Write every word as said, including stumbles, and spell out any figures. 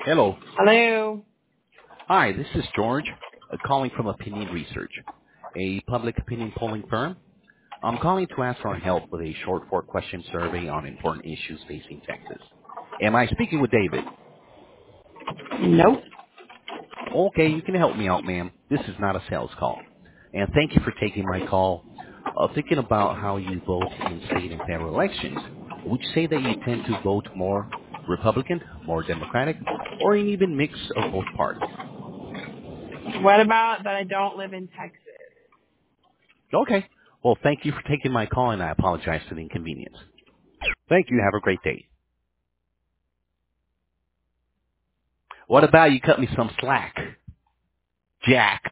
Hello. Hello. Hi, this is George, uh, calling from Opinion Research, a public opinion polling firm. I'm calling to ask for help with a short four-question survey on important issues facing Texas. Am I speaking with David? Nope. Okay, you can help me out, ma'am. This is not a sales call. And thank you for taking my call. Uh, thinking about how you vote in state and federal elections, would you say that you tend to vote more Republican, more Democratic, or an even mix of both parties? What about that I don't live in Texas? Okay. Well, thank you for taking my call, and I apologize for the inconvenience. Thank you. Have a great day. What about you cut me some slack, Jack?